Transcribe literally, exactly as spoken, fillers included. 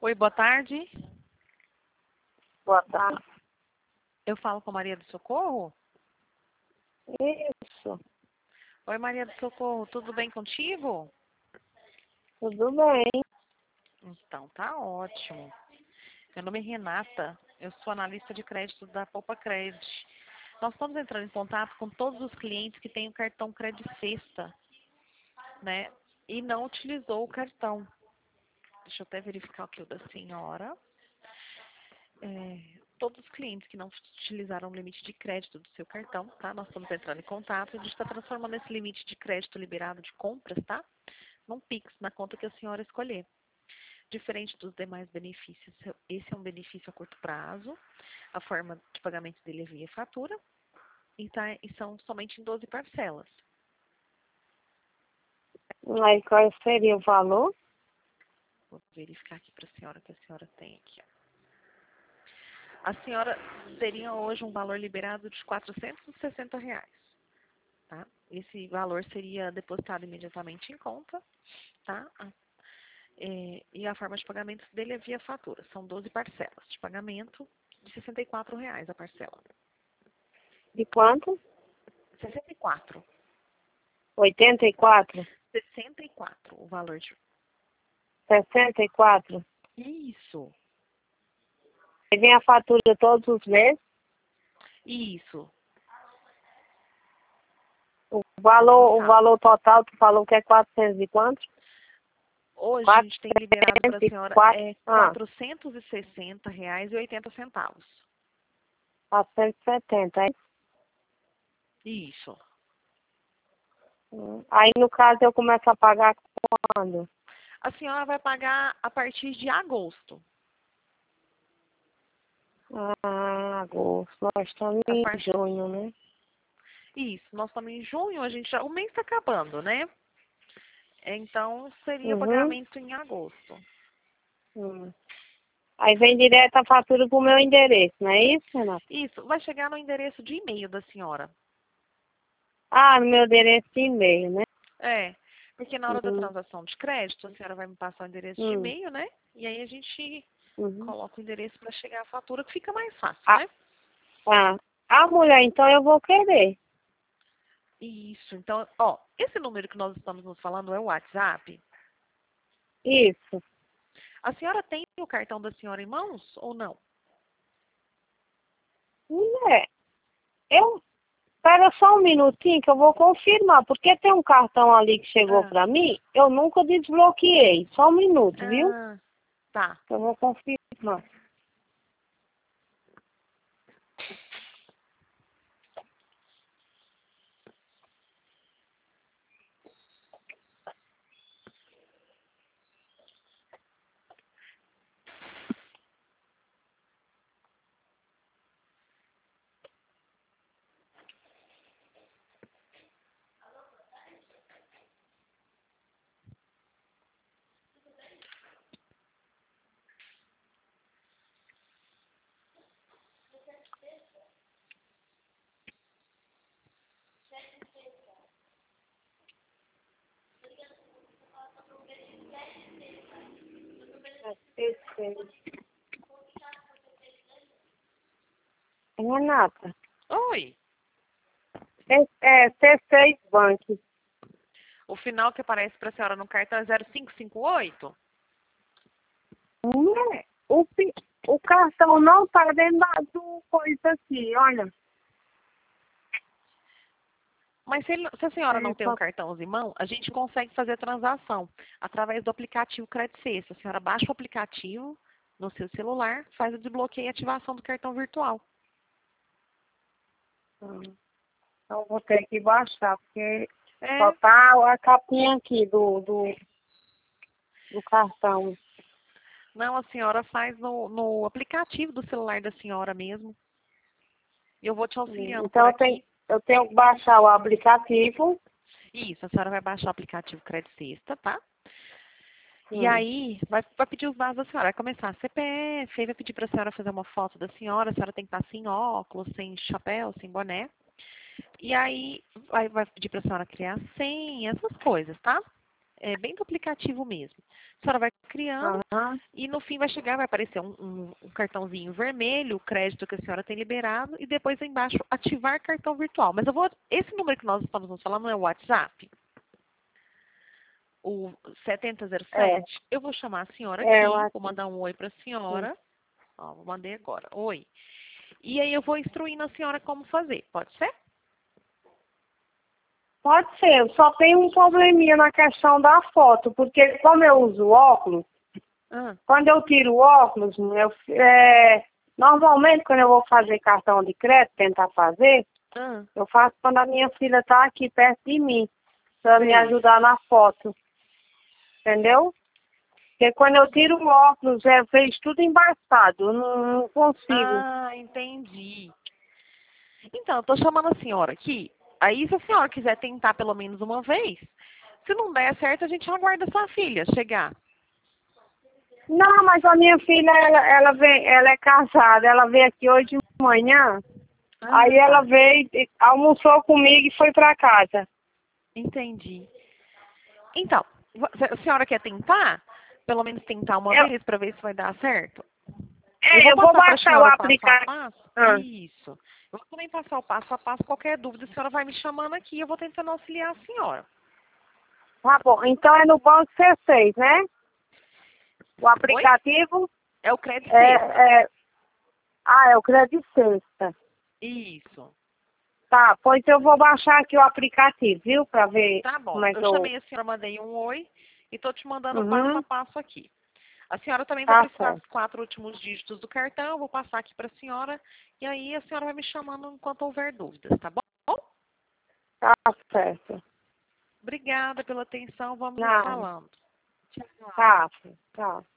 Oi, boa tarde. Boa tarde. Eu falo com a Maria do Socorro? Isso, Oi, Maria do Socorro, tudo bem contigo? tudo bem. Então, tá ótimo. Meu nome é Renata, eu sou analista de crédito da Poupa Cred. Nós estamos entrando em contato com todos os clientes que têm o cartão Credit Sexta, né? E não utilizou o cartão. Deixa eu até verificar aqui o da senhora. É, todos os clientes que não utilizaram o limite de crédito do seu cartão, tá? Nós estamos entrando em contato e a gente está transformando esse limite de crédito liberado de compras, tá? Num Pix, na conta que a senhora escolher. Diferente dos demais benefícios, esse é um benefício a curto prazo, a forma de pagamento dele é via fatura, e, tá, e são somente em doze parcelas. Aí qual seria o valor? Vou verificar aqui para a senhora o que a senhora tem aqui. Ó. A senhora teria hoje um valor liberado de quatrocentos e sessenta reais. Tá? Esse valor seria depositado imediatamente em conta, tá? É, e a forma de pagamento dele é via fatura. São doze parcelas de pagamento de sessenta e quatro reais a parcela. De quanto? sessenta e quatro. oitenta e quatro? sessenta e quatro o valor de... sessenta e quatro? Isso. Aí vem a fatura todos os meses? Isso. O valor, o valor total, tu falou que é quatrocentos e quanto? Hoje a gente tem liberado para a senhora é Ah, quatrocentos e sessenta reais e oitenta centavos. quatrocentos e setenta, é? Isso. Hum. Aí no caso eu começo a pagar quando? A senhora vai pagar a partir de agosto. Ah, agosto. Nós estamos A em partir... junho, né? Isso. Nós estamos em junho, a gente já... o mês está acabando, né? Então seria Uhum. pagamento em agosto. Hum. Aí vem direto a fatura pro meu endereço, não é isso, Renato? Isso. Vai chegar no endereço de e-mail da senhora. Ah, no meu endereço de e-mail, né? É. Porque na hora da Uhum. transação de crédito, a senhora vai me passar o endereço de Hum. e-mail, né? E aí a gente Uhum. coloca o endereço para chegar a fatura, que fica mais fácil, Ah, né? ah. Ah, mulher, então eu vou querer. Isso. Então, ó, esse número que nós estamos nos falando é o WhatsApp. Isso. A senhora tem o cartão da senhora em mãos ou não? Mulher, eu... Espera só um minutinho que eu vou confirmar, porque tem um cartão ali que chegou Ah, pra mim, eu nunca desbloqueei. Só um minuto, viu? ah, tá. Eu vou confirmar. Perfeito. Renata, Oi. é, é C seis Bank. O final que aparece para a senhora no cartão é zero cinco cinco oito? Mulher, o, pi- o cartão não tá dentro da- do coisa aqui, olha. Mas se, ele- se a senhora É, não tem o só... cartão em mão, a gente consegue fazer a transação através do aplicativo Credit Sexta. A senhora baixa o aplicativo no seu celular, faz o desbloqueio e ativação do cartão virtual. Hum. Então vou ter que baixar, porque só É, tá a capinha aqui do, do, do cartão. não, a senhora faz no, no aplicativo do celular da senhora mesmo. E eu vou te Hum. auxiliando por Então eu tenho, aqui. eu tenho que baixar o aplicativo. Isso, a senhora vai baixar o aplicativo Credit Sexta, tá? E Hum. aí, vai, vai pedir os dados da senhora. Vai começar C P F, aí vai pedir para a senhora fazer uma foto da senhora. A senhora tem que estar sem óculos, sem chapéu, sem boné. E aí, vai, vai pedir para a senhora criar a senha, essas coisas, tá? É bem do aplicativo mesmo. A senhora vai criando Aham. e no fim vai chegar, vai aparecer um, um- um cartãozinho vermelho, o crédito que a senhora tem liberado, e depois aí embaixo ativar cartão virtual. Mas eu vou. Esse número que nós estamos nos falando não é o WhatsApp? O setenta zero É. sete? Eu vou chamar a senhora É, eu aqui, vou acho. mandar um oi para a Sim. senhora. Ó, vou mandei agora. Oi. E aí eu vou instruindo a senhora como fazer. Pode ser? Pode ser, eu só tenho um probleminha na questão da foto, porque como eu uso óculos, Ah, quando eu tiro o óculos, eu, é, normalmente quando eu vou fazer cartão de crédito, tentar fazer, ah, eu faço quando a minha filha está aqui perto de mim, para me sei. ajudar na foto, entendeu? Porque quando eu tiro o óculos, é, fez tudo embaçado, eu não, não consigo. Ah, entendi. Então, eu tô chamando a senhora aqui. Aí, se a senhora quiser tentar pelo menos uma vez, se não der certo, a gente aguarda a sua filha chegar. Não, mas a minha filha, ela, ela, vem, ela é casada, ela veio aqui hoje de manhã, Ah, aí ela tá. veio, e- almoçou comigo e foi para casa. Entendi. Então, vo- se a senhora quer tentar? Pelo menos tentar uma Eu, vez para ver se vai dar certo? Eu é, vou eu vou passar para a baixar o senhora o passo a aplicativo. passo. Ah, Isso. Eu vou também passar o passo a passo. Qualquer dúvida, a senhora vai me chamando aqui. Eu vou tentando auxiliar a senhora. tá bom, então é no Banco C seis, né? O Oi? aplicativo É o crédito é, sexta. é... Ah, é o Crédito Sexta. Isso. Tá, pois eu vou baixar aqui o aplicativo, viu? Para ver Tá como bom. é Eu que eu... chamei a senhora, mandei um oi e estou te mandando o passo a Uhum, passo aqui. A senhora também vai tá precisar certo. dos quatro últimos dígitos do cartão. Eu vou passar aqui para a senhora. E aí a senhora vai me chamando enquanto houver dúvidas, tá bom? Tá certo. Obrigada pela atenção. Vamos nos Não, falando. Tchau. tá, tá.